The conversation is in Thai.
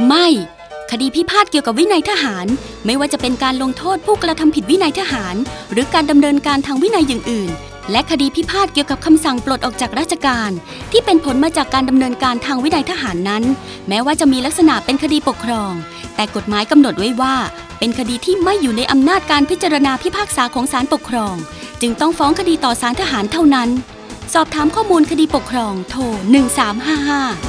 ไม่ คดีพิพาทเกี่ยวกับวินัยทหารไม่ว่าจะเป็นการลงโทษผู้กระทำผิดวินัยทหารหรือการดำเนินการทางวินัยอย่างอื่นและคดีพิพาทเกี่ยวกับคำสั่งปลดออกจากราชการที่เป็นผลมาจากการดำเนินการทางวินัยทหารนั้นแม้ว่าจะมีลักษณะเป็นคดีปกครองแต่กฎหมายกำหนดไว้ว่าเป็นคดีที่ไม่อยู่ในอำนาจการพิจารณาพิพากษาของศาลปกครองจึงต้องฟ้องคดีต่อศาลทหารเท่านั้นสอบถามข้อมูลคดีปกครองโทร1355